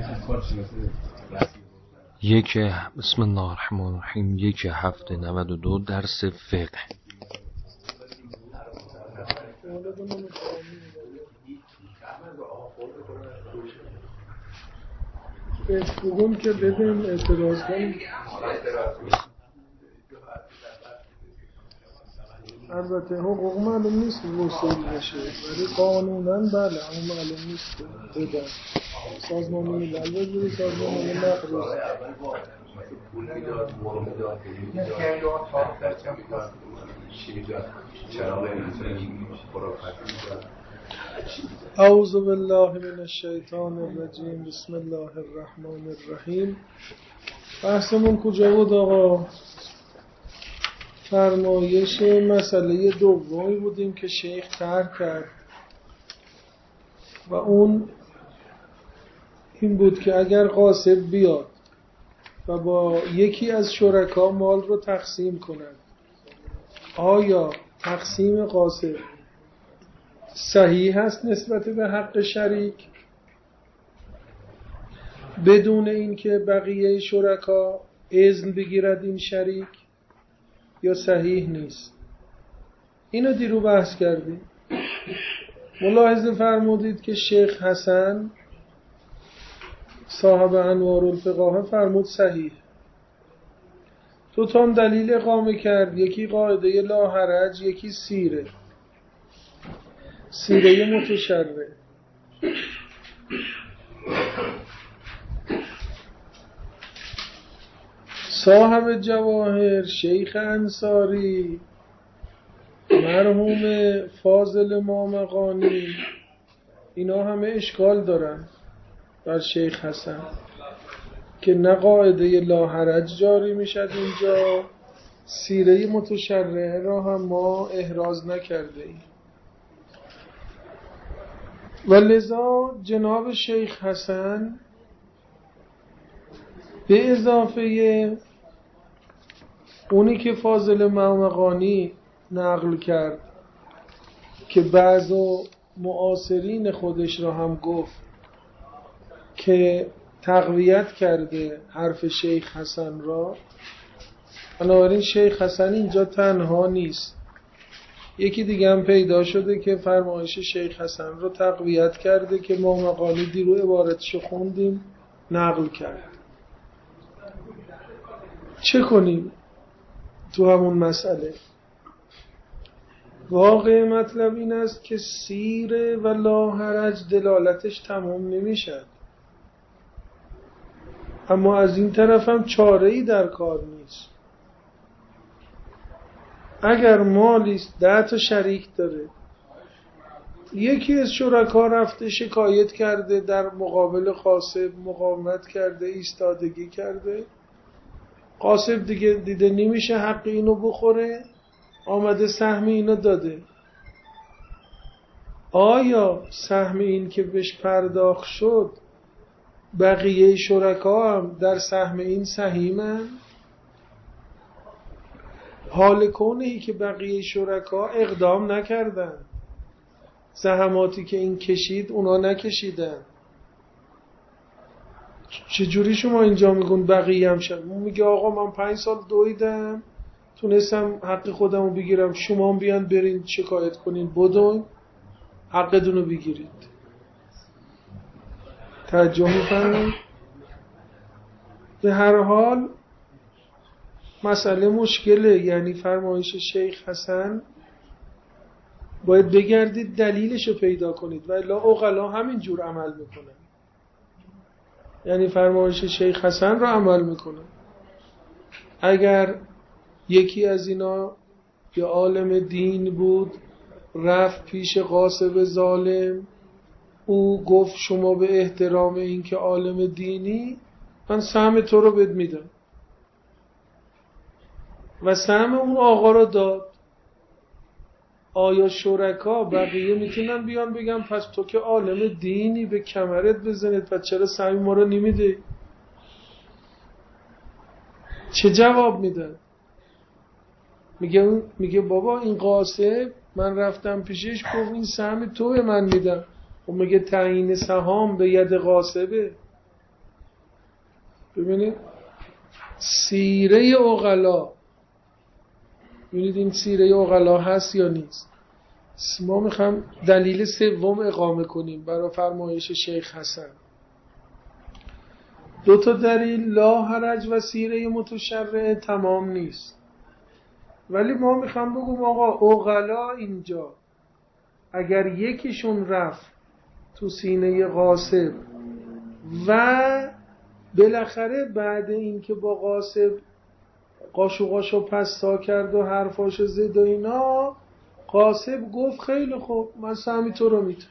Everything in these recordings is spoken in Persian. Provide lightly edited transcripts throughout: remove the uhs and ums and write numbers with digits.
بسم الله الرحمن الرحیم. 1/7/92 درس فقه. بگم که بدیم اعتراض کنیم. البته حقوق معلوم نیست وصول بشه، ولی قانونا بله اما معلوم نیست بدن سازمان ملل بگیری سازمان ملل نقض اعوذ بالله من الشیطان الرجیم. بسم الله الرحمن الرحیم. بحثمون کجا بود آقا؟ فرمایش مسئله دومی بودیم که شیخ طرح کرد و اون این بود که اگر غاصب بیاد و با یکی از شرکا مال رو تقسیم کنند، آیا تقسیم غاصب صحیح هست نسبت به حق شریک بدون اینکه بقیه شرکا اذن بگیرد این شریک، یا صحیح نیست؟ اینو دیرو بحث کردیم. ملاحظه فرمودید که شیخ حسن صاحب انوار الفقاهه فرمود صحیح. دو تا دلیل اقامه کرد، یکی قاعده لا حرج، یکی سیره متشرع. صاحب جواهر شیخ انصاری، مرحوم فاضل مامقانی، اینا همه اشکال دارن بر شیخ حسن که نه قاعده لا حرج جاری میشد اینجا، سیره متشرع را هم ما احراز نکرده ایم و لذا جناب شیخ حسن به اضافه اونی که فاضل مامقانی نقل کرد که بعض معاصرین خودش را هم گفت که تقویت کرده حرف شیخ حسن را، بنابراین شیخ حسن اینجا تنها نیست، یکی دیگه هم پیدا شده که فرمایش شیخ حسن را تقویت کرده که مامقانی دیرو عبارتشو خوندیم نقل کرد. چه کنیم تو همون مسئله؟ واقع مطلب این است که سیره و لا حرج دلالتش تمام نمیشد، اما از این طرف هم چاره‌ای در کار نیست. اگر مالیست 10 تا شریک داره، یکی از شرکا رفته شکایت کرده در مقابل غاصب، مقاومت کرده، ایستادگی کرده، غاصب دیگه دیده نمیشه حق اینو بخوره، آمده سهم اینو داده، آیا سهم این که بهش پرداخت شد بقیه شرکا هم در سهم این سهیمن؟ حال کونه که بقیه شرکا اقدام نکردن، زحماتی که این کشید اونا نکشیدن، چجوری شما اینجا میگون بقیه هم شد؟ میگه آقا من 5 سال دویدم تونستم حق خودمو بگیرم، شما هم بیان برین شکایت کنین، بدون حقتونو بگیرید. توجه میکنید؟ به هر حال مسئله مشکله، یعنی فرمایش شیخ حسن باید بگردید دلیلشو پیدا کنید و الا عقلا همین جور عمل میکنن، یعنی فرمایش شیخ حسن را عمل میکنن. اگر یکی از اینا که عالم دین بود رفت پیش غاصب ظالم، او گفت شما به احترام این که عالم دینی من سهم تو رو بد میدم و سهم اون آقا رو داد، آیا شرکا بقیه میتونن بیان بگم پس تو که عالم دینی به کمرت بزنید پس چرا سهم ما رو نمیده؟ چه جواب میدن؟ میگه بابا این غاصب من رفتم پیشش گفت این سهم تو به من میدم، و میگه تعیین سهام به ید غاصبه. ببینید سیره عقلا، ببینید این سیره عقلا هست یا نیست. ما میخوام دلیل سوم اقامه کنیم برای فرمایش شیخ حسن. 2 دلیل لا حرج و سیره متشرع تمام نیست، ولی ما میخوام بگم آقا عقلا اینجا اگر یکیشون رفت تو سینه غاصب و بالاخره بعد این که با غاصب قاشو پستا کرد و حرفاشو زد و اینا، غاصب گفت خیلی خوب من سهمی تو رو میدم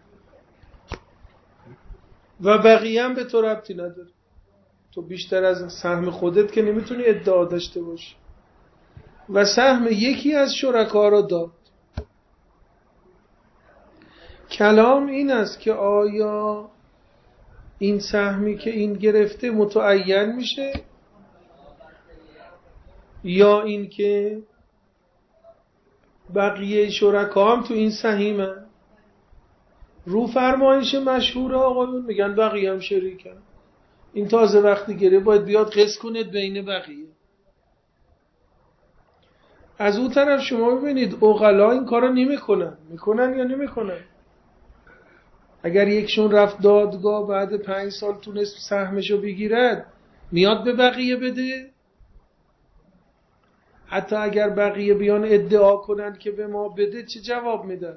و بقیه هم به تو ربطی نداره، تو بیشتر از سهم خودت که نمیتونی ادعا داشته باشی، و سهم یکی از شرکا رو داد. کلام این است که آیا این سهمی که این گرفته متعین میشه یا این که بقیه شرکا هم تو این سهیمن؟ رو فرمایش مشهور آقایون میگن بقیه هم شریکن. این تازه وقتی گرفت باید بیاد قسط کنه بین بقیه. از اون طرف شما ببینید عقلا این کارو نمیکنن. میکنن یا نمیکنن؟ اگر یکشون رفت دادگاه بعد 5 سال تونست سهمشو بگیرد، میاد به بقیه بده؟ حتی اگر بقیه بیان ادعا کنن که به ما بده، چه جواب میدن؟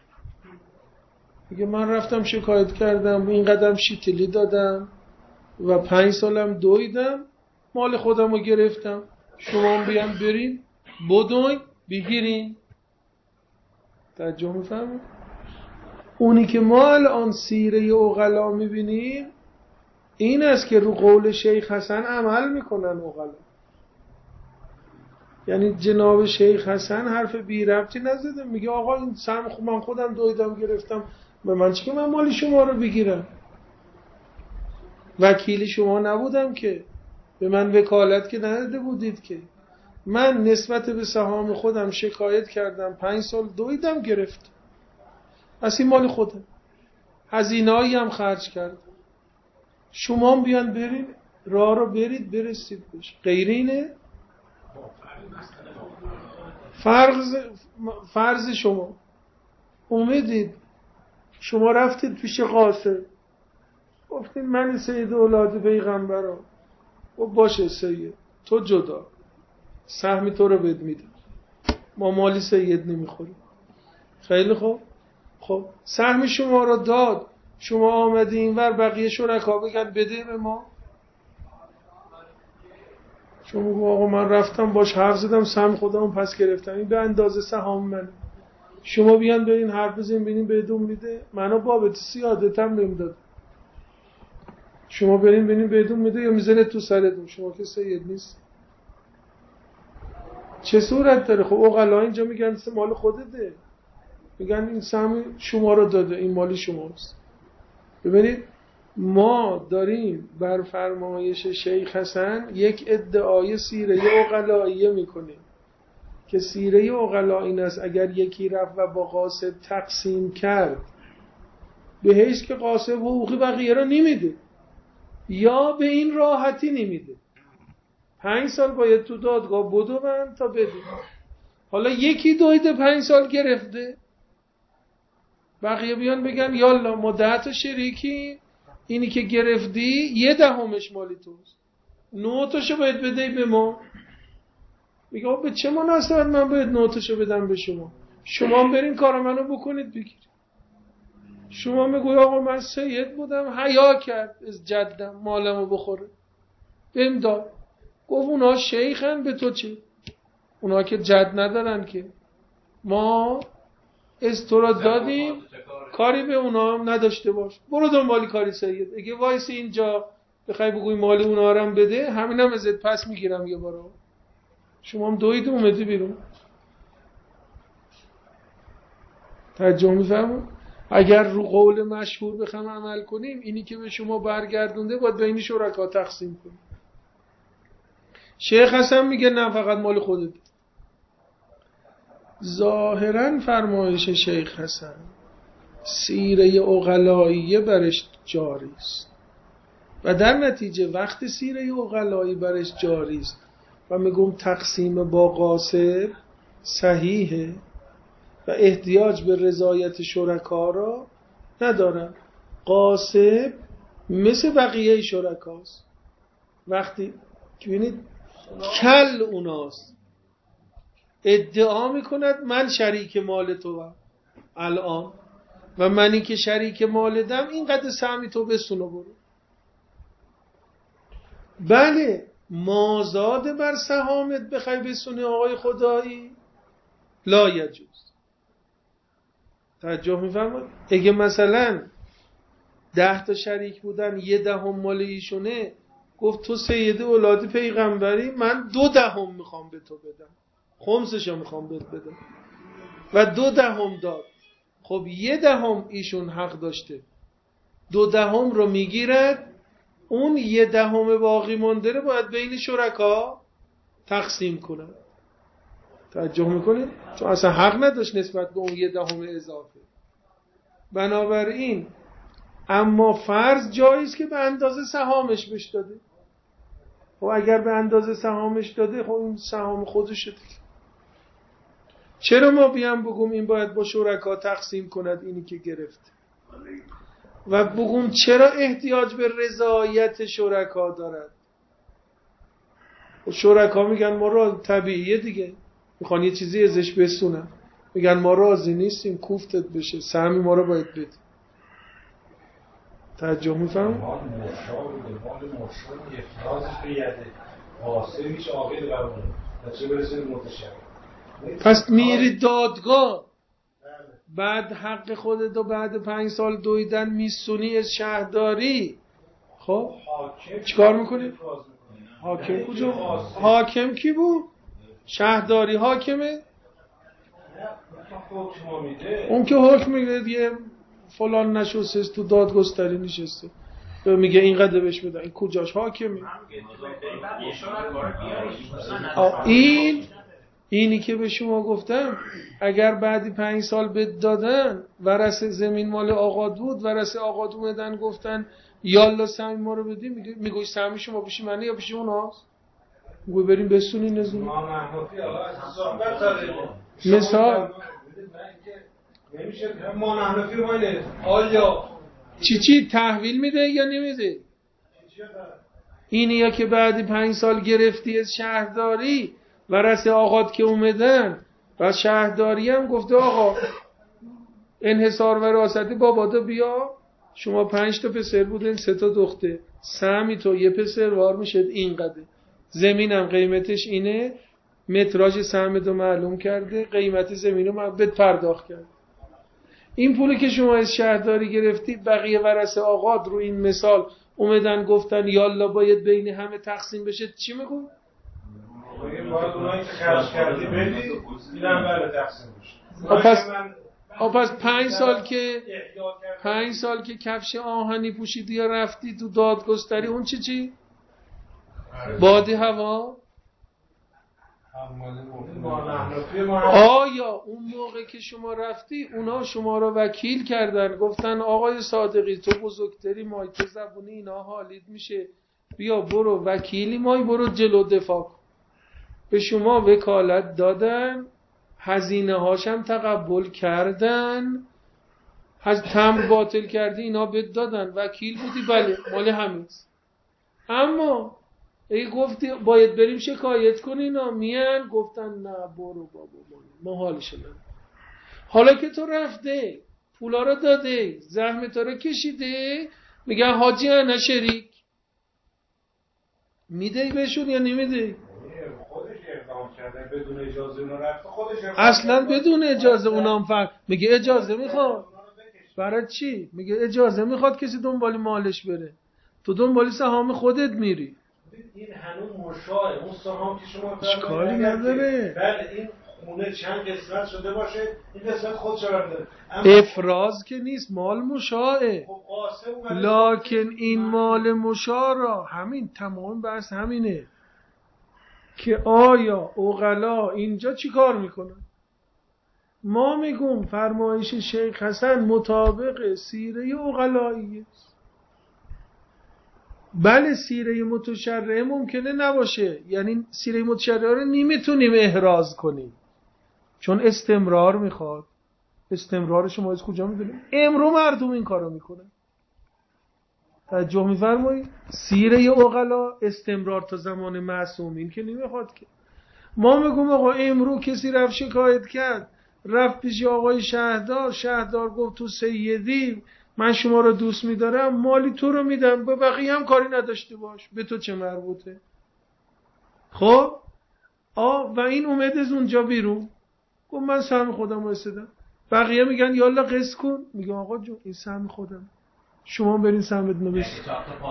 میگه من رفتم شکایت کردم، این قدم شیتلی دادم و 5 سالم دویدم، مال خودم رو گرفتم، شما هم بیان برین بدوین بگیرین. توجه میفهمید؟ اونی که ما الان سیره عقلا میبینیم این است که رو قول شیخ حسن عمل میکنن عقلا. یعنی جناب شیخ حسن حرف بی ربطی نزده، میگه آقا این سهم من خودم دویدم گرفتم، به من چه که من مالی شما رو بگیرم؟ وکیل شما نبودم که، به من وکالت که نداده بودید که. من نسبت به سهام خودم شکایت کردم، 5 سال دویدم گرفتم، پس این مال خودم، هزینه‌ای هم خرج کردم، شما هم بیان برید راه رو برید برسید بشه. غیر اینه؟ فرض شما اومدید، شما رفتید پیش قاصد، گفتید من سید اولاد پیغمبرم، و باشه سید تو جدا، سهمی تو رو بد میدم، ما مالی سید نمیخوریم. خیلی خوب، خب سهم شما رو داد، شما آمدی اینور، بقیه شرکا بگن بده به ما، شما گفت آقا من رفتم باش حرف زدم، سهم خودمو پس گرفتم، این به اندازه سهام من، شما بیان برین حرف بزنین ببینین بدون میده، منو بابت سیادتم نمیداد، شما برین ببینین بدون میده یا میزنه تو سرتون، شما که سید نیست. چه صورت داره؟ خب عقلا اینجا میگن مال خودته، میگن این سهم شما رو داده، این مال شماست. ببینید ما داریم بر فرمایش شیخ حسن یک ادعای سیره عقلاییه میکنیم که سیره عقلا این است اگر یکی رفت و با غاصب تقسیم کرد، به حیث که غاصب حقوق بقیه رو نمیده یا به این راحتی نمیده، 5 سال باید تو دادگاه بدون تا بده. حالا یکی دویده 5 سال گرفته، بقیه بیان بگن یالا ما 10 تا شریکی، اینی که گرفتی 1/10 مالی توست، 9 تاشو باید بدهی به ما. میگه به چه مناسبت من باید 9 تاشو بدم به شما؟ شما هم برین کار منو بکنید بگیرید. شما میگوی آقا من سید بودم، حیا کرد از جدم مالمو بخوره، بهم داد. گفت اونا شیخن، به تو چه؟ اونا که جد ندارن که، ما از تو را دادیم، کاری به اونا هم نداشته باش، برو دنبالی کاری سید. اگه وایسی اینجا بخوای بگوی مال اونا رو هم بده، همینم ازت پس میگیرم یه بارا. شما هم دوید اومدی بیرون. توجه می‌فرمایید؟ اگر رو قول مشهور بخوام عمل کنیم، اینی که به شما برگردونده باید بین شرکا تقسیم کنیم. شیخ حسن میگه نه فقط مال خودت. ظاهرا فرمایش شیخ حسن سیره عقلاییه برش جاری است، و در نتیجه وقتی سیره عقلایی برش جاری است و میگم تقسیم با قاسب صحیحه و احتیاج به رضایت شرکا را ندارم. قاسب مثل بقیه شرکاست. وقتی که ببینید کل اوناست ادعا میکند من شریک مال تو هم الان و منی که شریک مالدم اینقدر سهمی تو بسونو برو. بله مازاد بر سهامت بخوای بسونی آقای خدایی لا یجوز. توجه میفرمایید؟ اگه مثلا 10 تا شریک بودن 1/10 مال ایشونه، گفت تو سید اولاد پیغمبری من 2/10 میخوام به تو بدم، خمسشو میخوام بهت بدم و 2/10 داد. خب 1/10 ایشون حق داشته، 2/10 رو میگیرد، اون 1/10 باقی مونده رو باید بین شرکا تقسیم کنه. توجه میکنید؟ چون اصلا حق نداشت نسبت به اون 1/10 اضافه. بنابراین اما فرض جاییست که به اندازه سهامش بهش داده. خب اگر به اندازه سهامش داده، خب این سهام خودشه دیگه. چرا ما بیام بگم این باید با شرکا تقسیم کند اینی که گرفته و بگم چرا احتیاج به رضایت شرکا دارد؟ و شرکا میگن ما را طبیعیه دیگه، میخوان یه چیزی ازش بسونن، میگن ما راضی نیستیم کوفتت بشه، سهمی ما رو باید بده. توجه میفهم؟ پس میری دادگاه، بعد حق خودتو بعد 5 سال دویدن میسونی از شهرداری. خب چیکار میکنی؟ حاکم کجا؟ حاکم کی بود؟ شهرداری حاکمه؟ اون که حکم میده یه فلان نشسته تو دادگستری نشسته میگه اینقدر بهش بده، این کجاش حاکمه؟ اینی که به شما گفتم اگر بعدی 5 سال بد دادن، ورثه زمین مال آقا بود، ورثه آقا اومدن گفتن یالا سهمی ما رو بدیم، میگوی سهمی شما پیش منه یا پیش اوناست؟ میگوی بریم بسونین از اون. مثال نمیشه ما نحنفی ماینه آیا چی تحویل میده یا نمیده؟ اینی یا که بعدی 5 سال گرفتی از شهرداری، ورثه آقات که اومدن و شهرداری هم گفته آقا انحصار وراثتی بابادا بیا، شما 5 تا پسر بودن 3 تا دختر، سهمی تو یه پسر وار میشه اینقدر، زمینم قیمتش اینه، متراژ سهم تو معلوم کرده، قیمت زمین رو بهت پرداخت کرد. این پولی که شما از شهرداری گرفتی، بقیه ورثه آقات رو این مثال اومدن گفتن یالا باید بین همه تقسیم بشه، چی میگو؟ باید اونایی که خرج کردی بدی، اینم بله تقسیم بشه. پس 5 سال که کفش آهنی پوشیدی یا رفتی تو دادگستری، اون چی؟ بادی هوا؟ آیا اون موقع که شما رفتی اونا شما رو وکیل کردن، گفتن آقای صادقی تو بزرگتری مای، تو زبونی اینا حالیت میشه، بیا برو وکیلی مای، برو جلو دفاع کن. به شما وکالت دادن، هزینه هاشم تقبل کردن، از تمر باطل کردی اینا بهت دادن، وکیل بودی، بله مال همین. اما ای گفتی باید بریم شکایت کنین، میان گفتن نه برو بابا ما حالش نداریم. حالا که تو رفته پولا رو داده، زحمت رو کشیده، میگن حاجی انا شریک، میده بهشون یا نمیده؟ خودش اقدام کرده بدون اجازه اونا رفته، خودش اصلا بدون اجازه اونام فرق. میگه اجازه میخواد برای چی؟ میگه اجازه میخواد کسی دنبالی مالش بره، تو دنبالی سهام خودت میری. این هنوز مشاه، اون سهام که شما اشکالی نداره. بله این خونه چند قسمت شده باشه، این قسمت خودش برده، افراز که نیست، مال مشاهه. لکن این مال مشاه را، همین تمام بحث همینه که آیا عقلا اینجا چی کار میکنن؟ ما میگم فرمایش شیخ حسن مطابق سیره عقلاییه. بله سیره متشرعه ممکنه نباشه، یعنی سیره متشرعه رو نمیتونیم احراز کنیم چون استمرار میخواد. استمرار شما از کجا میدونیم؟ امرو مردم این کارو میکنن. توجه میفرمایید؟ سیره عقلا استمرار تا زمان معصومین که نمیخواد که. ما میگم آقا امرو کسی رفت شکایت کرد، رفت پیش آقای شهردار، شهردار گفت تو سیدی من شما رو دوست میدارم، مالی تو رو میدم، به بقیه هم کاری نداشته باش، به تو چه مربوطه؟ خب و این اومد از اونجا بیرون گفت من سهم خودم رو رسیدم، بقیه میگن یالا قسط کن، میگم آقا جون این سهم خودم، شما برین سهمتون رو بسید.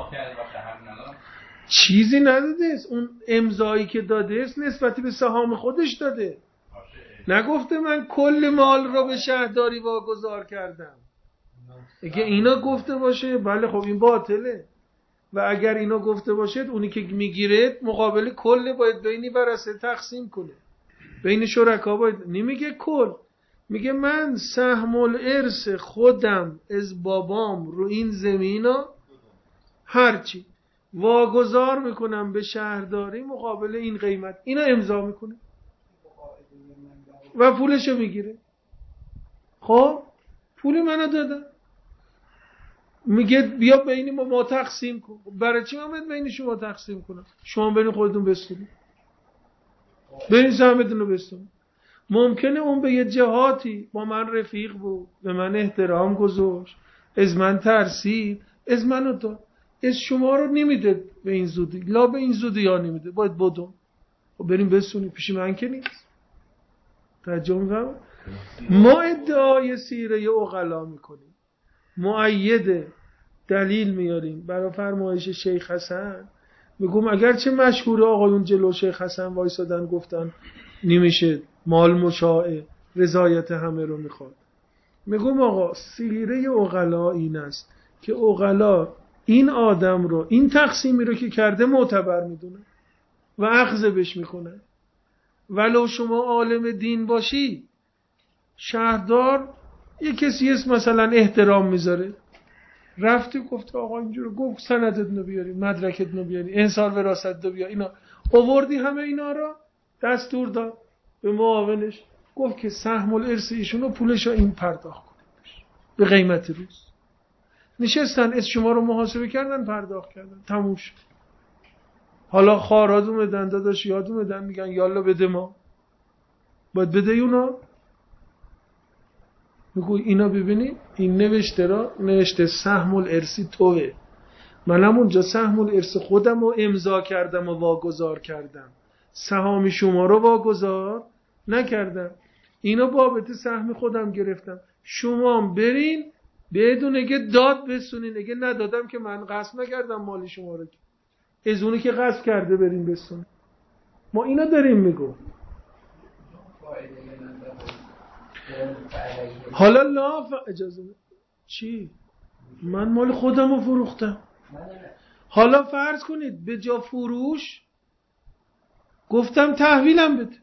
چیزی نداده است، اون امضایی که داده است نسبتی به سهام خودش داده، نگفته من کل مال رو به شهرداری واگذار کردم. اگه اینا گفته باشه بله خب این باطله، و اگر اینا گفته باشد اونی که میگیره مقابل کل باید بینی ورثه تقسیم کنه، بین شرکا باید، نمیگه کل، میگه من سهم الارث خودم از بابام رو این زمینا هرچی واگذار میکنم به شهرداری مقابل این قیمت، اینا امضا میکنه و پولشو میگیره. خب پول منو دادن، میگه بیا بین ما تقسیم کن. برای چی من بین شما تقسیم کنم؟ شما برین خودتون بستونید، برین سهمتون رو بستونید. ممکنه اون به یه جهاتی با من رفیق بود، به من احترام گذاشت، از من ترسید، از منو داد، از شما رو نمیده به این زودی، لا به این زودی ها نمیده، باید بدون و بریم بستونید، پیش من که نیست. توجه می‌فرمایید؟ ما ادعای سیره عقلا میکنیم، مؤید دلیل میاریم برای فرمایش شیخ حسن، میگم اگرچه مشهور آقایون جلو شیخ حسن وایسادن گفتن نمیشه، مال مشاع رضایت همه رو میخواد، میگم آقا سیره عقلا این است که عقلا این آدم رو، این تقسیمی رو که کرده معتبر میدونه و اخذ بش میکنه. ولو شما عالم دین باشی، شهردار یه کسی است مثلا احترام میذاره، رفتی گفت آقا اینجور گفت سندتونو بیاری، مدرکتونو بیاری، انصار وراثت رو بیار، اینا آوردی، همه اینا رو دستور داد به معاونش، گفت که سهم الارث ایشونو پولشو این پرداخت کنید به قیمت روز. نشستن از شما رو محاسبه کردن، پرداخت کردن، تموم شد. حالا خاراد اومدن، داداش یاد اومدن، میگن یالا بده، ما باید بده اونا. میگو اینا ببینی این نوشته سهم الارثی توه، منم اونجا سهم الارث خودم رو امضا کردم و واگذار کردم، سهام شما رو واگذار نکردم، اینا بابت سهم خودم گرفتم، شما هم برین بدون اگه داد بسونین، اگه ندادم که من غصب نکردم مال شما رو، از اونی که غصب کرده برین بسون. ما اینا داریم میگو. حالا اجازه چی؟ من مال خودم رو فروختم. حالا فرض کنید به جا فروش گفتم تحویلم بده،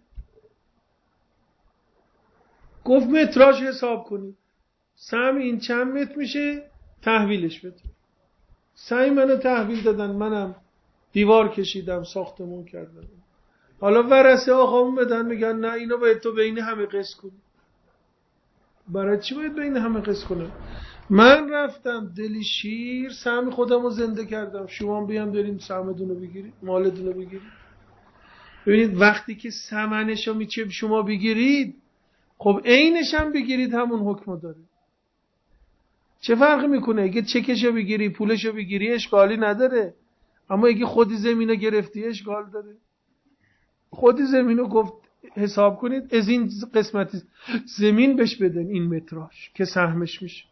گفت متراژ حساب کنید، سهم این چند متر میشه تحویلش بده. سعی منو تحویل دادن، منم دیوار کشیدم، ساختمون کردم. حالا ورثه آقامون بدن میگن نه اینو باید تو بین همه قسط کنی. برای چی باید بین همه قسط کنم؟ من رفتم دلی شیر سهم خودم رو زنده کردم، شما بیام بریم سهمتون رو بگیرید، مالتون رو بگیرید. ببینید وقتی که ثمنش رو میچه شما بگیرید، خب عینش هم بگیرید همون حکم داره. چه فرقی میکنه؟ اگه چکش رو بگیری، پولش رو بگیری، اشکالی نداره، اما اگه خودی زمین رو گرفتی اشکال داره. خودی زمین رو گفت حساب کنید از این قسمتی زمین بهش بدن این متراژ که سهمش میشه،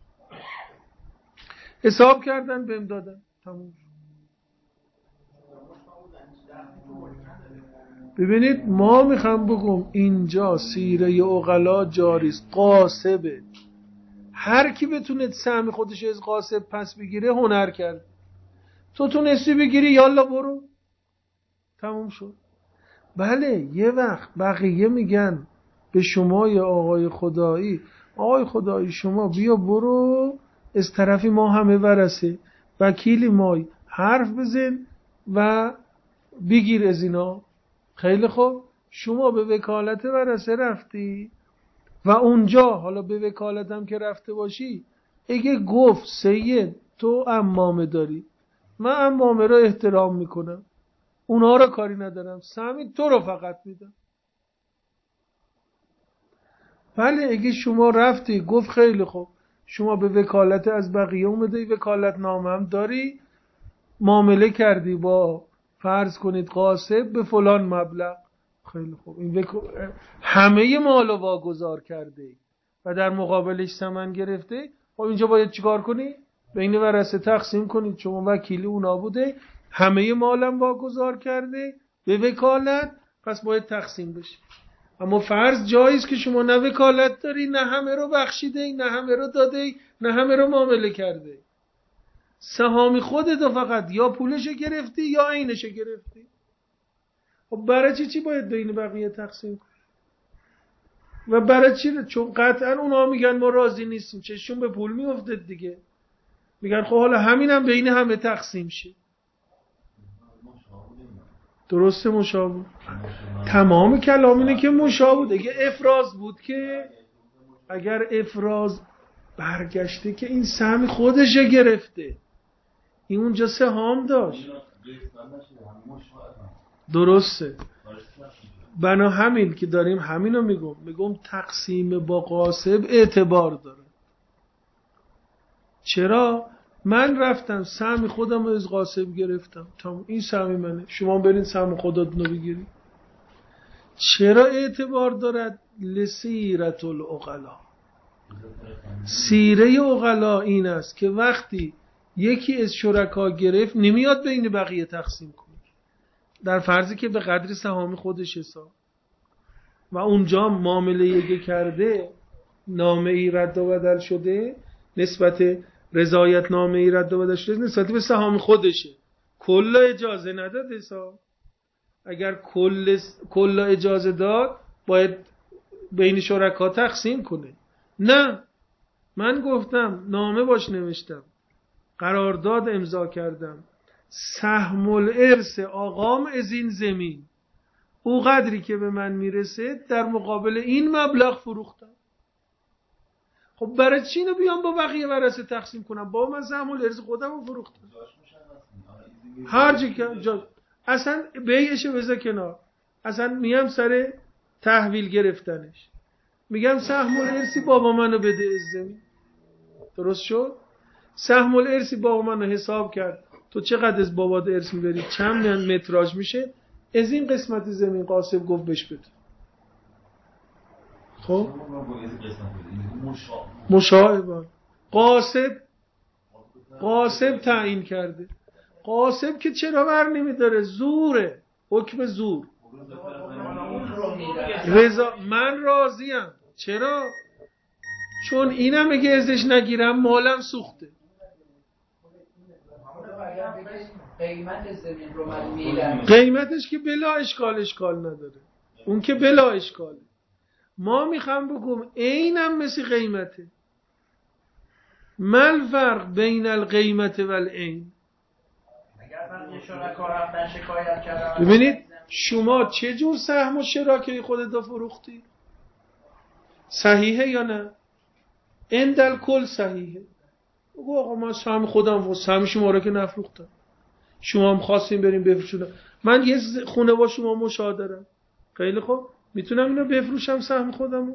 حساب کردن بهم دادن، تموم. ببینید ما میخوام بگم اینجا سیره عقلا جاریست، قاسبه، هر کی بتونه سهم خودش از قاسب پس بگیره هنر کرد. تو تونستی بگیری یالا برو، تموم شد. بله یه وقت بقیه میگن به شما یا آقای خدایی شما بیا برو از طرفی ما همه ورثه وکیلی مای حرف بزن و بگیر از اینا. خیلی خوب، شما به وکالت ورثه رفتی و اونجا حالا به وکالتم که رفته باشی اگه گفت سید تو عمامه داری، من عمامه را احترام میکنم، اونها را کاری ندارم، سهمی تو رو فقط میدم. ولی اگه شما رفتی گفت خیلی خوب شما به وکالت از بقیه اومده، وکالت نامه هم داری، معامله کردی با فرض کنید قاسب به فلان مبلغ، خیلی خوب این همه مالو واگذار کرده و در مقابلش ثمن گرفته. خب اینجا باید چیکار کنی؟ بین ورثه تقسیم کنید، شما وکیل اونا بوده، همه مالم واگذار کرده به وکالت، پس باید تقسیم بشه. اما فرض جاییست که شما نه وکالت داری، نه همه رو بخشیده، نه همه رو داده، نه همه رو معامله کرده، سهامی خودت فقط یا پولشو گرفتی یا عینشو گرفتی. خب برای چی باید بین بقیه تقسیم کنی؟ و برای چی؟ چون قطعا اونا میگن ما راضی نیستیم، چشون به پول میفته دیگه، میگن خب حالا همینم بین همه تقسیم شه. درسته مشابه. تمام کلام اینه که مشابه. اگه افراز بود که اگر افراز برگشته که این سهم خودشه گرفته، این اونجا سهام داشت. درسته. بنا همین که داریم همینو میگم تقسیم با قاسب اعتبار داره. چرا؟ من رفتم سهم خودم رو از قاسب گرفتم، تمام این سهم منه، شما برین سهم خودتون رو بگیرید. چرا اعتبار دارد؟ لسیرت العقلا. سیره عقلا این است که وقتی یکی از شرکا گرفت نمیاد بین بقیه تقسیم کنه، در فرضی که به قدر سهام خودش حساب، و اونجا معامله یکی کرده، نامه ای رد و بدل شده، نسبت رضایت نامه ای رد و بدل شده نسبت به سهام خودشه، کل اجازه نداد حساب. اگر کل اجازه داد باید بین شرکا تقسیم کنه. نه، من گفتم نامه باش نوشتم، قرارداد امضا کردم، سهم الارث آقام از این زمین، او قدری که به من میرسه در مقابل این مبلغ فروختم. خب برای چی اینو بیام با بقیه ورثه تقسیم کنم؟ با من سهم الارث خودم رو فروختم. هر جا که اصلا بیعشو بذار کنار، اصلا میام سر تحویل گرفتنش، میگم سهم الارثی بابا منو بده از زمین. درست شد؟ سهم الارثی بابا منو حساب کرد، تو چقدر از بابات ارث میبری، چند متراژ میشه، از این قسمت زمین قاسب گفت بهش بده. خب مشاهبان قاسب تعیین کرده. قاسب که چرا بر نمیداره؟ زوره، حکم زور. رضا من راضیم. چرا؟ چون اینم اگه ازش نگیرم مالم سوخته. قیمتش که بلا اشکال نداره، اون که بلا اشکاله. ما میخوام بگم اینم مثل قیمته. مل فرق بین القیمت و العین. ببینید شما چه جور سهم و شراکه خودت فروختی؟ صحیحه یا نه؟ اندل کل صحیحه. بگو آقا من سهم خودم و سهم شما رو که نفروختم، شما هم خواستین بریم بفروشونم، من یه خونه با شما مشاهدرم، خیلی خوب میتونم اینو بفروشم سهم خودمو؟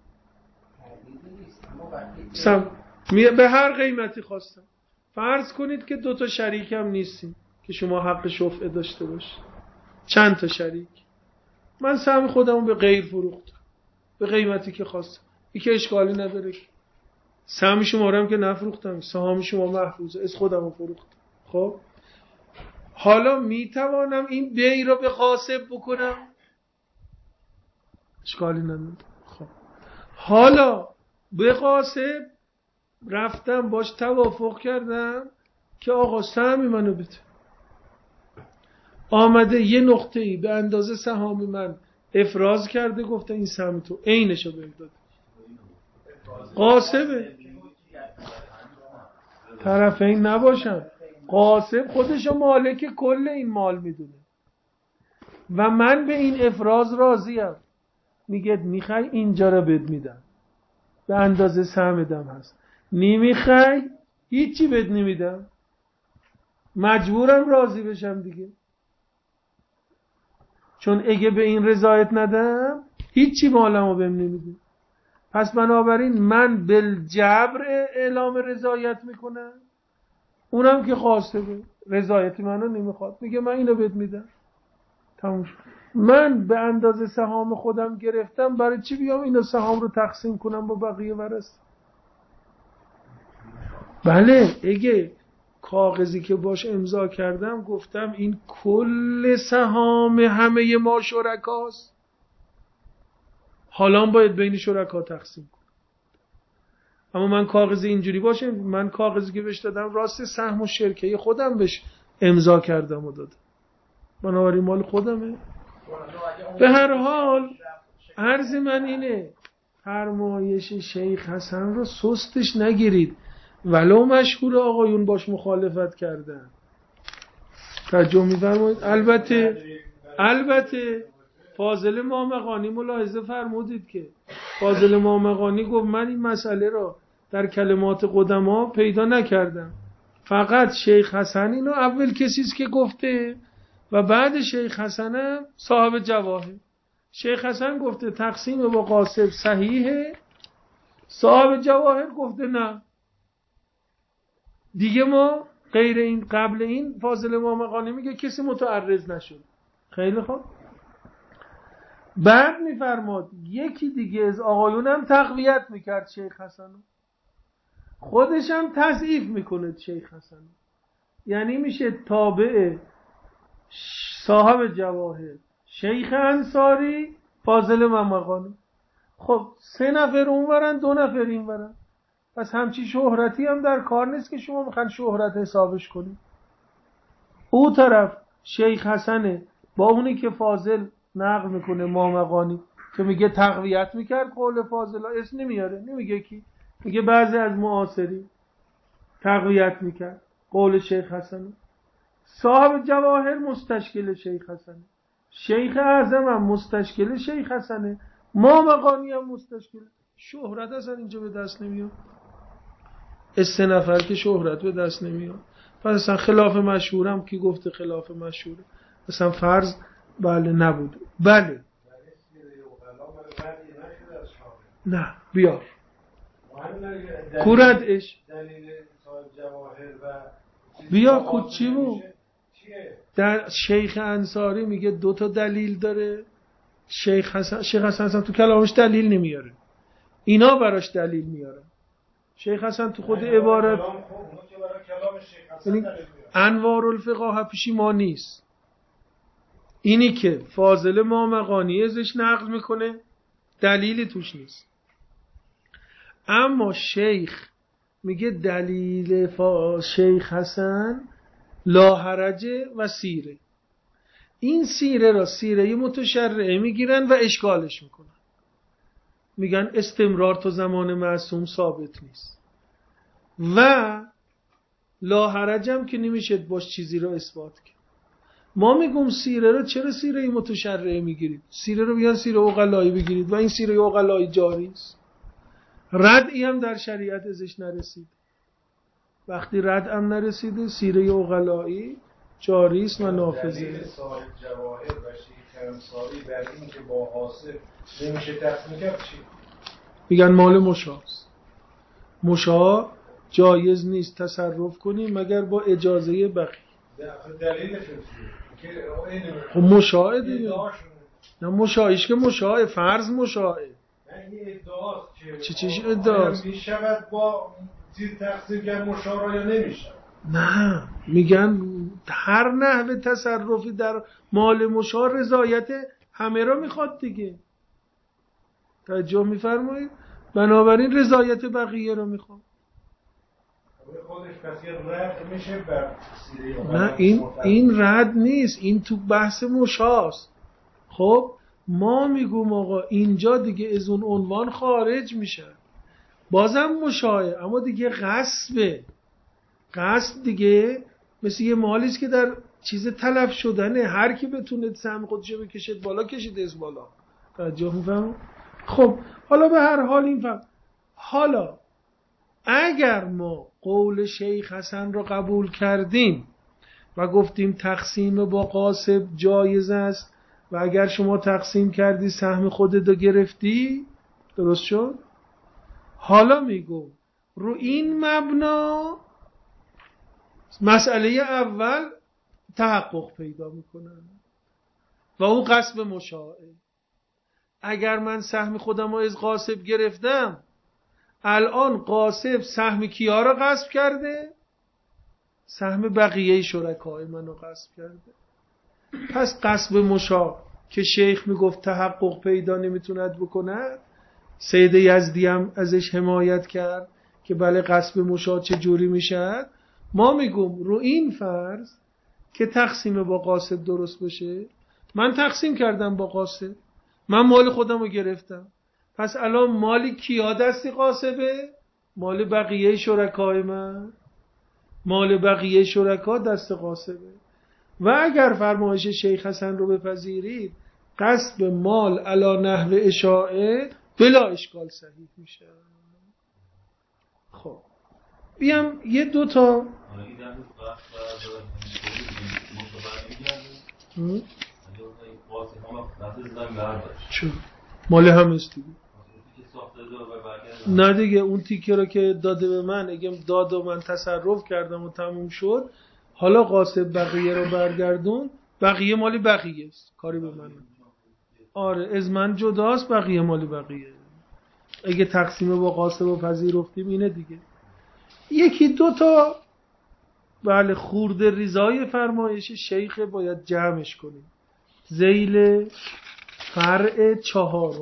به هر قیمتی خواستم. فرض کنید که 2 شریک هم نیستیم که شما حق شفعه داشته باشید، چند تا شریک، من سهم خودمو به غیر فروختم به قیمتی که خواستم، این که اشکالی نداره، سهم شما رو هم که نفروختم، سهام شما محفوظه، از خودمو فروختم. خب حالا میتوانم این بی رو به قاسب بکنم؟ اشکالی نداره. خب حالا به قاسب رفتم باش توافق کردم که آقا سهمی منو بده، آمده یه نقطه‌ای به اندازه سهام من افراز کرده، گفته این سهم تو عینشو بهم داده. قاسبه، طرفین نباشن. قاسم خودشو مالک کل این مال میدونه و من به این افراز راضیم. میگه میخوای اینجا رو بد میدم به اندازه سهم دم هست، نمیخوای هیچی بد نمیدم، مجبورم راضی بشم دیگه، چون اگه به این رضایت ندم هیچی مالمو بهم نمیده. پس بنابراین من بالجبر اعلام رضایت میکنم، اونم که خواسته به رضایت منو نمیخواد میگه من اینو بهت میدم، تموم شد. من به اندازه سهام خودم گرفتم، برای چی بیام اینو سهام رو تقسیم کنم با بقیه ورثه؟ بله اگه کاغذی که باش امضا کردم گفتم این کل سهام همه ما شرکاست، حالا باید بین شرکا تقسیم کنم. اما من کاغذ اینجوری باشه، من کاغذی که بهش دادم راست سهم و شرکه خودم بهش امضا کردم و دادم، بنابراین مال خودمه. به هر حال عرض من اینه، فرمایش شیخ حسن رو سستش نگیرید، ولو مشهور آقایون باش مخالفت کردن. توجه می‌فرمایید؟ البته فاضل مامقانی ملاحظه فرمودید که فاضل مامقانی گفت من این مسئله را در کلمات قدما پیدا نکردم، فقط شیخ حسن اینو اول کسیست که گفته و بعد شیخ حسن صاحب جواهر. شیخ حسن گفته تقسیم با قاسم صحیحه، صاحب جواهر گفته نه. دیگه ما غیر این قبل این فاضل مامقانی میگه کسی متعرض نشد. خیلی خوب. بعد میفرماد یکی دیگه از آقایونم تقویت میکرد شیخ حسن، خودش هم تضعیف میکنه شیخ حسن، یعنی میشه تابع صاحب جواهر شیخ انصاری فاضل مامقانی. خب 3 نفر اونورن 2 نفر اینورن، پس همچی شهرتی هم در کار نیست که شما میخواین شهرت حسابش کنید. او طرف شیخ حسنه با اونی که فاضل نقل میکنه مامقانی که میگه تقویت میکرد قول فاضل، اسم نمیاره، نمیگه کی، میگه بعضی از معاصری تقویت میکرد قول شیخ حسنه. صاحب جواهر مستشکل شیخ حسنه، شیخ اعظم هم مستشکل شیخ حسنه، مامقانی هم مستشکل. شهرت اصلا اینجا به دست نمیاد، 3 نفر که شهرت به دست نمیاد. پس اصلا خلاف مشهورم کی گفته خلاف مشهوره؟ اصلا فرض بله نبود. بله نه بیار کوردش بیا کوچی بود. در شیخ انصاری میگه 2 تا دلیل داره، شیخ حسن تو کلامش دلیل نمیاره، اینا براش دلیل میاره. شیخ حسن تو خود عبارت انوار الفقاه پیشی ما نیست، اینی که فاضل مامقانی ازش نقل میکنه دلیلی توش نیست. اما شیخ میگه دلیل شیخ حسن لاحرجه و سیره. این سیره را سیره متشرعه میگیرن و اشکالش میکنن، میگن استمرار تا زمان معصوم ثابت نیست و لاحرجم که نمیشه باش چیزی رو اثبات کرد. ما میگم سیره رو چرا سیره متشرعه میگیرید؟ سیره رو بیان سیره عقلایی بگیرید و این سیره عقلایی جاری است، ردعی هم در شریعت ازش نرسید. وقتی ردعم نرسیده سیره عقلایی جاری است و نافذه. دلیل صاحب جواهر و شیخ انصاری بر این که با حاصل نمیشه تقسیم کرد چی؟ میگن مال مشاست، مشا جایز نیست تصرف کنیم مگر با اجازه بقیه. دلیلش که خب مشاهد دیگه، نه مشاهیش که مشاهد فرض مشاهد. نه این ادعاست که چیش ادعاست؟ میشود با چیز تقسیم کرد مشا یا نمیشه؟ نه میگن هر نحوه تصرفی در مال مشا رضایت همه را میخواد دیگه. توجه میفرمایید؟ بنابراین رضایت بقیه رو میخواد. خودش پس یه رد میشه بر سیره. نه این رد نیست، این تو بحث مشاست. خب ما میگم آقا اینجا دیگه از اون عنوان خارج میشه، بازم مشاه اما دیگه غصبه. قصد دیگه مثل یه مالیست که در چیز تلف شدنه، هر کی بتونه سهم خودشو بکشه بالا کشیده از بالا. توجه می‌فهم؟ خب حالا به هر حال این فهم. حالا اگر ما قول شیخ حسن رو قبول کردیم و گفتیم تقسیم با قاسب جایز است و اگر شما تقسیم کردی سهم خودت رو گرفتی، درست شد؟ حالا میگم رو این مبنا مسئله اول تحقق پیدا میکنه و اون غصب مشاعه. اگر من سهم خودم رو از غاصب گرفتم، الان غاصب سهم کیا رو غصب کرده؟ سهم بقیه شرکای منو غصب کرده. پس غصب مشاع که شیخ میگفت تحقق پیدا نمیتوند بکند، سید یزدی هم ازش حمایت کرد که بله غصب مشاع چه جوری میشد. ما میگم رو این فرض که تقسیم با قاصد درست بشه، من تقسیم کردم با قاصد، من مال خودم رو گرفتم، پس الان مالی کیا دستی قاصبه؟ مال بقیه شرکای من، مال بقیه شرکا دست قاصبه. و اگر فرمایش شیخ حسن رو بپذیرید، قصب مال علی نحو اشاعه بلا اشکال صحیح میشه. خب بیام یه دوتا چون مال هم است دیگه. نه دیگه اون تیکه رو که داده به من، اگه داد و من تصرف کردم و تموم شد، حالا قاسب بقیه رو برگردون، بقیه مالی بقیه است، کاری به من. آره از من جداست، بقیه مالی بقیه. اگه تقسیم با قاسب و پذیرفتیم اینه دیگه. یکی دوتا بله خورده ریزای فرمایش شیخ باید جمعش کنیم. ذیل فرع 4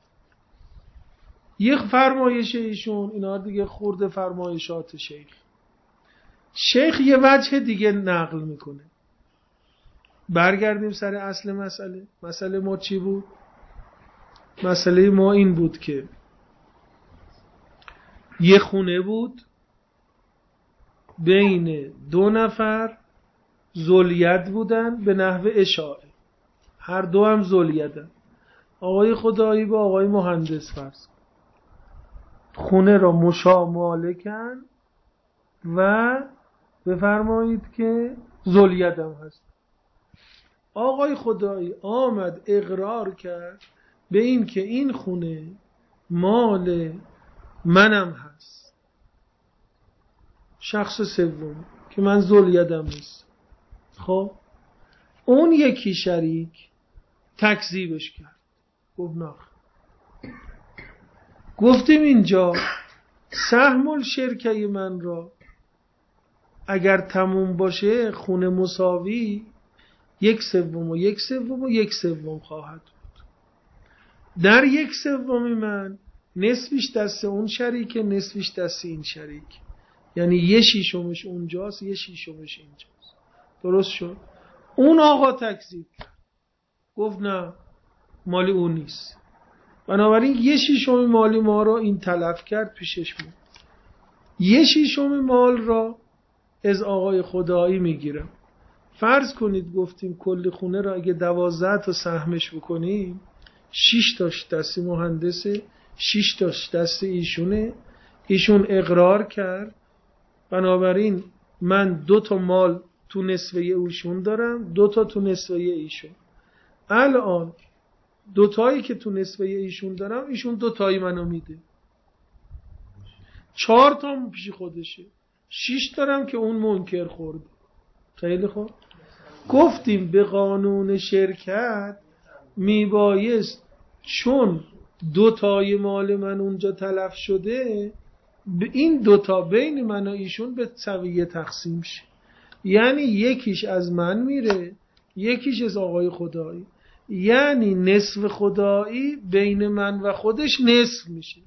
یک فرمایش ایشون، اینا دیگه خورده فرمایشات شیخ یه وجه دیگه نقل میکنه. برگردیم سر اصل مسئله ما چی بود؟ مسئله ما این بود که یه خونه بود بین 2 نفر ذوالید بودن به نحو اشاعه، هر دو هم ذوالیدن. آقای خدایی با آقای مهندس فرض خونه را مشاع مالکن و بفرمایید که ذوالید هم هست. آقای خدایی آمد اقرار کرد به این که این خونه مال منم هست، شخص سوم که من ذوالیدم نیست. خب اون یکی شریک تکذیبش کرد، گفت نه. گفتیم اینجا سهم الشرکه من را اگر تموم باشه خونه مساوی 1/3 و 1/3 و 1/3 خواهد بود. در 1/3 من نصفش دست اون شریکه، نصفش دست این شریک، یعنی 1/6 اونجاست 1/6 اینجاست. درست شد؟ اون آقا تکذیب کرد، گفت نه مالی اون نیست. بنابراین 1/6 مالی ما را این تلف کرد پیشش بود. 1/6 مال را از آقای خدایی میگیرم. فرض کنید گفتیم کل خونه را اگه 12 تا سهمش بکنیم، 6 تاش دست مهندسه، 6 تاش دست ایشونه. ایشون اقرار کرد، بنابراین من 2 تا مال تو نصفه ایشون دارم، 2 تا تو نصفه ایشون. الان 2 تایی که تو نصفه ایشون دارم، ایشون 2 تایی منو میده، 4 تا پیش خودشه، 6 دارم که اون منکر خورد. خیلی خوب. گفتیم به قانون شرکت میبایست چون 2 تای مال من اونجا تلف شده، این 2 تا بین من و ایشون به سویه تقسیم شه، یعنی یکیش از من میره، یکیش از آقای خدایی، یعنی نصف خدایی بین من و خودش نصف میشه.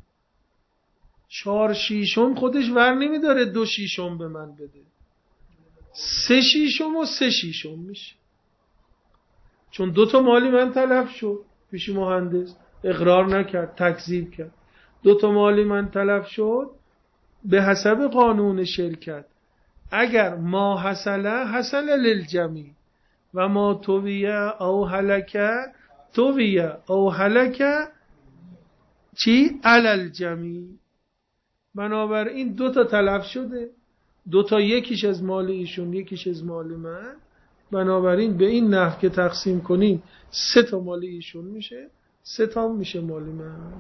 4/6 خودش ور نمیداره 2/6 به من بده، 3/6 و 3/6 میشه. چون 2 تا مالی من تلف شد پیش مهندس، اقرار نکرد، تکذیب کرد. 2 تا مالی من تلف شد، به حسب قانون شرکت اگر ما حصل للجمیع و ما تویه او هلکه تویه او هلکه چی؟ علل جمیع. بنابراین 2 تا تلف شده، 2 تا، یکیش از مال ایشون یکیش از مال من. بنابراین به این نحو که تقسیم کنیم 3 تا مال ایشون میشه، 3 تا میشه مال من.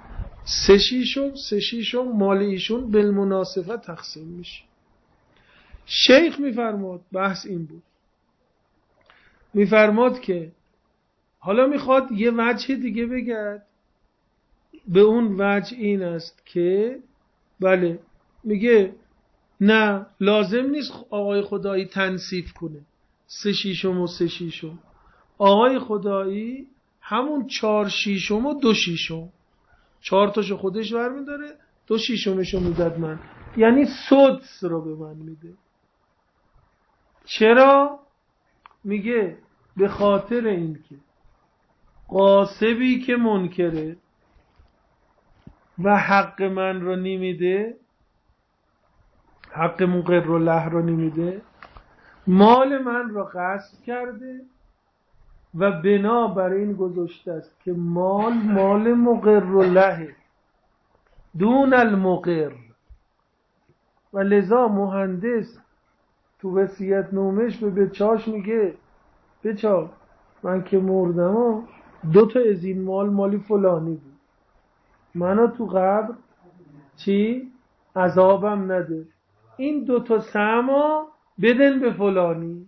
3/6 مال ایشون بالمناسبه تقسیم میشه. شیخ میفرماد، بحث این بود، میفرماد که حالا میخواد یه وجه دیگه بگرد. به اون وجه این است که بله، میگه نه لازم نیست آقای خدایی تنصیف کنه 3/6 و 3/6. آقای خدایی همون 4/6 و 2/6، 4 تاشو خودش برمیداره، 2/6 میداد من، یعنی سدس رو به من میده. چرا؟ میگه به خاطر این که غاصبی که منکره و حق من رو نمیده، حق مقر له رو نمیده، مال من رو غصب کرده و بنا بر این گذاشته است که مال مقر له دون المقر. و لذا مهندس تو وصیت نامش به بچاش میگه بچا من که مردم 2 تا از این مالی فلانی بود، منو تو قبر چی؟ عذابم نده، این 2 تا سهمو بدن به فلانی.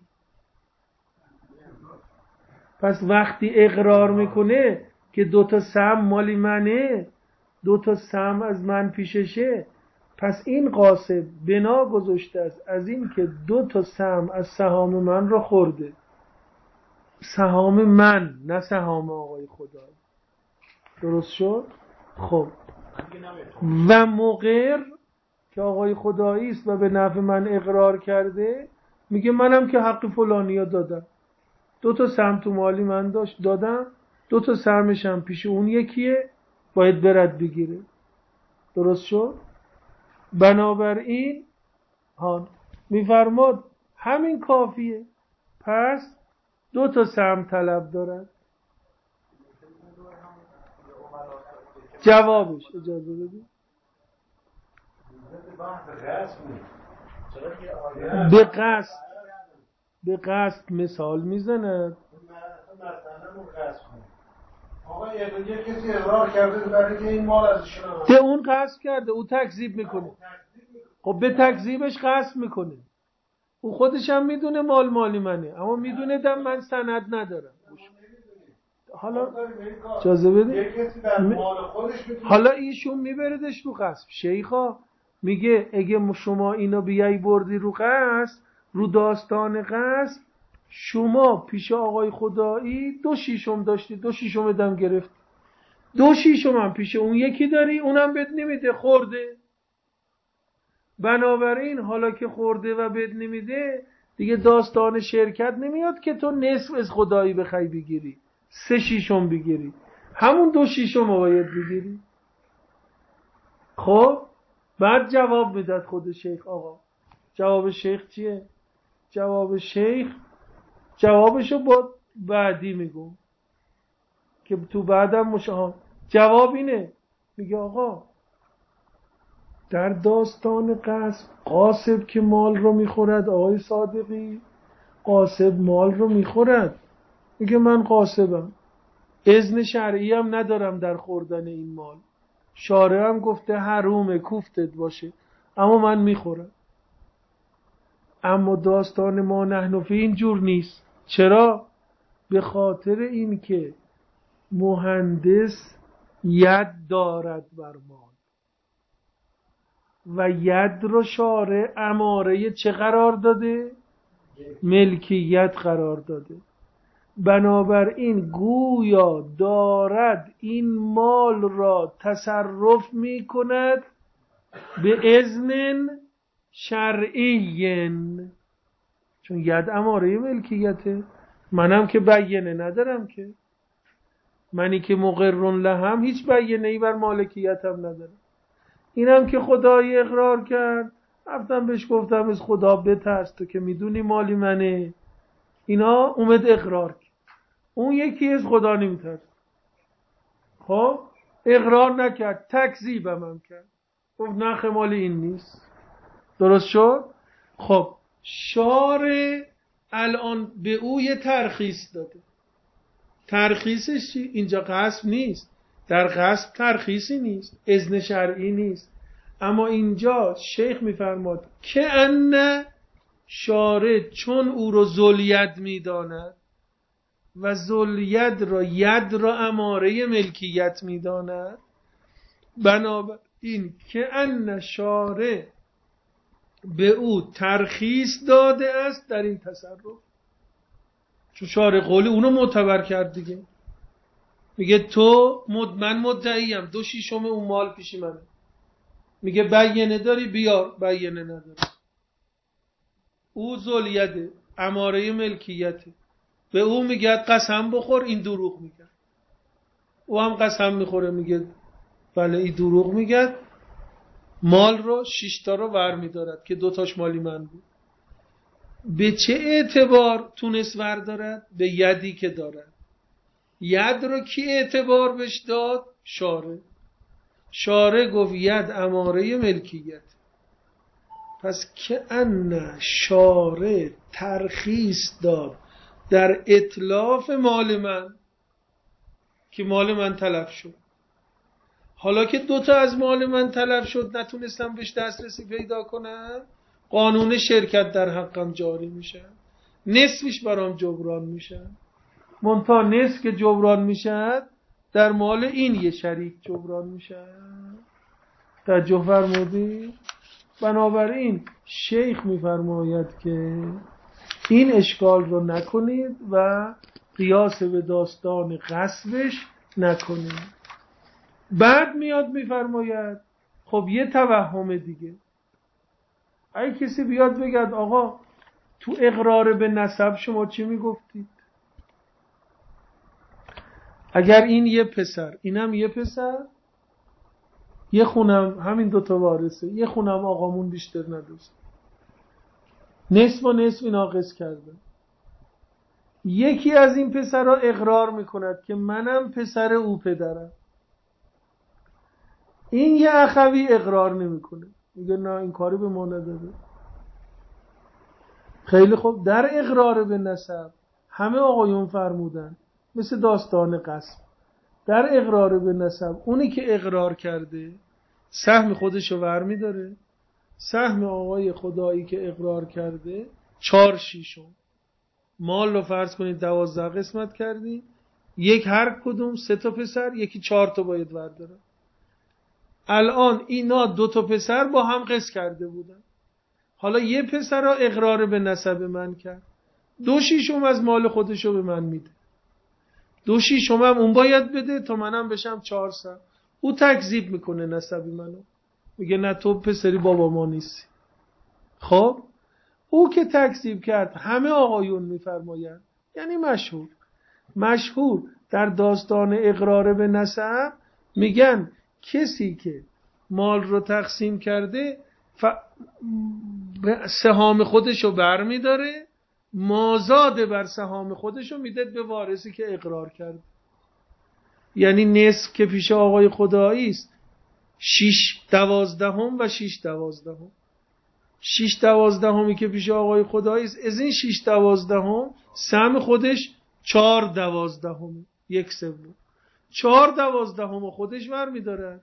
پس وقتی اقرار میکنه که 2 تا سهم مالی منه، 2 تا سهم از من پیششه، پس این غاصب بنا گذاشته است از این که 2 تا سهم از سهام من رو خورده، سهام من نه سهام آقای خدا. درست شد؟ خب و مقر که آقای خدایی است و به نفع من اقرار کرده، میگه منم که حق فلانیا دادم، 2 تا سهم تو مالی من داشت دادم، 2 تا سهمش هم پیش اون یکیه، باید برد بگیره. درست شد؟ بنابراین میفرماد همین کافیه. پس 2 تا سهم طلب دارد. جوابش اجازه بدید. به قصد مثال میزند. آقا یه کسی اقرار کرده برای که این مال ازشون ده اون قصد کرده، او تکذیب میکنه. خب به تکذیبش قصد میکنه، او خودش هم میدونه مالی منه، اما میدونه دم من سند ندارم. حالا اجازه بده، حالا ایشون میبردش رو قصد. شیخا میگه اگه شما اینو بیای بردی رو قصد، رو داستان قصد، شما پیش آقای خدایی 2/6 داشتی، 2/6 دم گرفت، 2/6 هم پیش اون یکی داری، اونم بد نمیده، خورده. بنابراین حالا که خورده و بد نمیده، دیگه داستان شرکت نمیاد که تو نصف از خدایی بخوای بگیری، 3/6 بگیری، همون 2/6 باید بگیری. خب بعد جواب میداد خود شیخ. آقا جواب شیخ چیه؟ جواب شیخ جوابشو با بعدی میگم که تو بعدم جواب اینه، میگه آقا در داستان قاصب که مال رو میخورد، آقای صادقی قاصب مال رو میخورد، میگه من قاصبم، اذن شرعی هم ندارم در خوردن این مال، شارع هم گفته حرومه کوفتت باشه، اما من میخورم. اما داستان ما نحن فی اینجور نیست. چرا؟ به خاطر این که مهندس ید دارد بر مال و ید رو شارع اماره چه قرار داده؟ ملکیت قرار داده. بنابراین گویا دارد این مال را تصرف می کند به اذن شرعی، چون ید اماره ملکیته. منم که بیینه ندارم، که منی که مقرن لهم هیچ بیینه‌ای بر مالکیتم ندارم. اینم که خدای اقرار کرد رفتم بهش گفتم از خدا بترس، تو که میدونی مالی منه. اینا اومد اقرار کرد. اون یکی از خدا نمیترس. خب اقرار نکرد، تکذیبم هم کرد، گفت نخ مال این نیست. درست شد؟ خب شارع الان به او یه ترخیص داده. ترخیصش چی؟ اینجا غصب نیست. در غصب ترخیصی نیست، اذن شرعی نیست. اما اینجا شیخ میفرماد که ان شارع چون او رو ذوالید میداند و ذوالید را ید را اماره ملکیت میداند، بنابراین که ان شارع به او ترخیص داده است در این تصرف. چون شارع قولی اونو معتبر کرد دیگه. میگه تو من مدعیم 2/6 اون مال پیشی منه. میگه بیانه داری بیار، بیانه نداری. او ذوالید اماره ملکیته، به او میگه قسم بخور، این دروغ میگه. او هم قسم میخوره، میگه بله این دروغ میگه. مال رو 6 تا رو ور میدارد که 2 تاش مالی من بود. به چه اعتبار تونست ور دارد؟ به یدی که دارد. ید رو کی اعتبار بهش داد؟ شارع. شارع گفت ید اماره ملکیت. پس که ان شارع ترخیص داد در اتلاف مال من که مال من تلف شد. حالا که 2 تا از مال من تلف شد، نتونستم بهش دسترسی پیدا کنم، قانون شرکت در حقم جاری میشه، نصفش برام جبران میشه. منتها نصف که جبران میشه در مال این یه شریک جبران میشه. توجه فرمودی؟ بنابراین شیخ میفرماید که این اشکال رو نکنید و قیاس به داستان غصبش نکنید. بعد میاد میفرماید خب یه توهم دیگه. اگه کسی بیاد بگد آقا تو اقرار به نسب شما چی میگفتید؟ اگر این یه پسر، اینم یه پسر، یه خونم همین 2 تا وارثه، یه خونم آقامون بیشتر نداشت، نصف و نصف ناقص کردن. یکی از این پسرها اقرار میکند که منم پسر او پدرم. این یه اخوی اقرار نمیکنه، میگه نه این کاری به ما نداره. خیلی خوب، در اقرار به نسب همه آقایون فرمودن مثل داستان قسم، در اقرار به نسب اونی که اقرار کرده سهم خودشو ور میداره. سهم آقای خدایی که اقرار کرده 4/6. مال رو فرض کنید 12 قسمت کردی، یک هر کدوم 3 تا پسر، یکی 4 تا باید ورداره. الان اینا 2 تا پسر با هم قسم کرده بودن، حالا یه پسر را اقرار به نسب من کرد، 2/6 از مال خودشو به من میده، 2/6 هم اون باید بده تا منم بشم 400. او تکذیب میکنه نسبی منو، میگه نه تو پسری بابا ما نیستی. خب او که تکذیب کرد همه آقایون میفرمایند، یعنی مشهور در داستان اقرار به نسب میگن کسی که مال رو تقسیم کرده سهام خودشو بر میداره، مازاد بر سهام خودشو میده به وارثی که اقرار کرد. یعنی نصف که پیش آقای خدایی است 6/12 و 6/12. 6/12 که پیش آقای خدایی است، از این 6/12 سهم خودش 4/12، 1/3. 4/12 خودش ور میداره،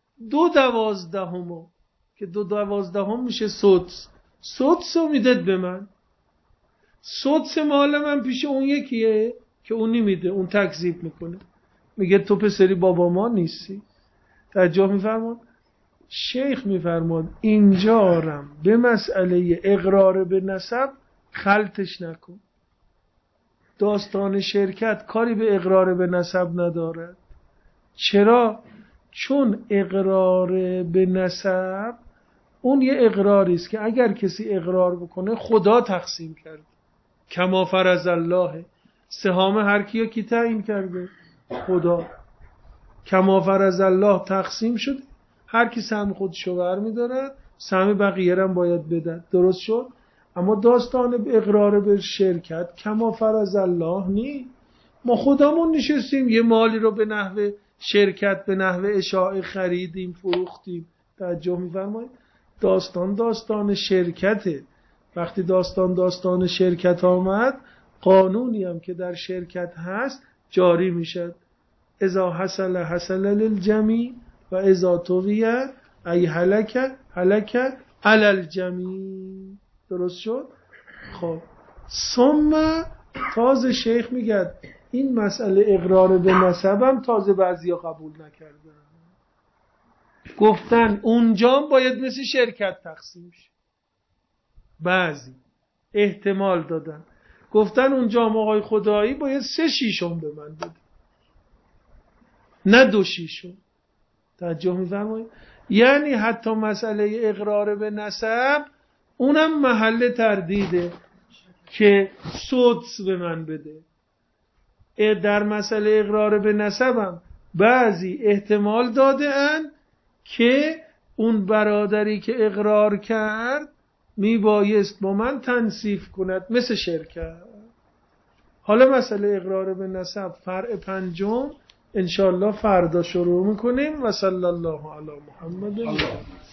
2/12 که 2/12 میشه سدس رو میداد به من. سدس مال من پیش اون یکیه که اون نمیده، اون تکذیب میکنه، میگه تو پسری بابا ما نیستی. توجه میفرماد؟ شیخ میفرماد اینجا رم به مسئله اقرار به نسب خلطش نکن. داستان شرکت کاری به اقرار به نسب نداره. چرا؟ چون اقرار به نسب اون یه اقراری است که اگر کسی اقرار بکنه خدا تقسیم کرده، کما فرض الله، سهام هر کیو کی تعیین کرده؟ خدا. کما فرض الله تقسیم شد، هر کی سهم خودشو برمی‌داره، سهم بقیه هم باید بدن. درست شد؟ اما داستان اقرار به شرکت کما فرض الله نی. ما خودمون نشستیم یه مالی رو به نحوه شرکت، به نحوه اشاعه خریدیم فروختیم. توجه می‌فرمایید؟ داستان شرکته. وقتی داستان شرکت آمد، قانونی هم که در شرکت هست جاری میشد. اذا حصل للجمیع و اذا طوی ای هلک علی الجمیع. درست شد؟ خب ثم تازه شیخ میگه این مسئله اقرار به نسب هم تازه بعضیا قبول نکردن، گفتن اونجا باید مثل شرکت تقسیم شه. بعضی احتمال دادن گفتن اونجا آقای خدایی باید 3/6 به من بده، نه 2/6. توجه می‌فرمایید؟ یعنی حتی مسئله اقرار به نسب اونم محل تردیده که سدس به من بده. در مسئله اقرار به نسبم بعضی احتمال داده ان که اون برادری که اقرار کرد میبایست با من تنصیف کند مثل شرکت. حالا مسئله اقرار به نسب فرع پنجم انشاءالله فردا شروع میکنیم. و صلی الله علی محمد.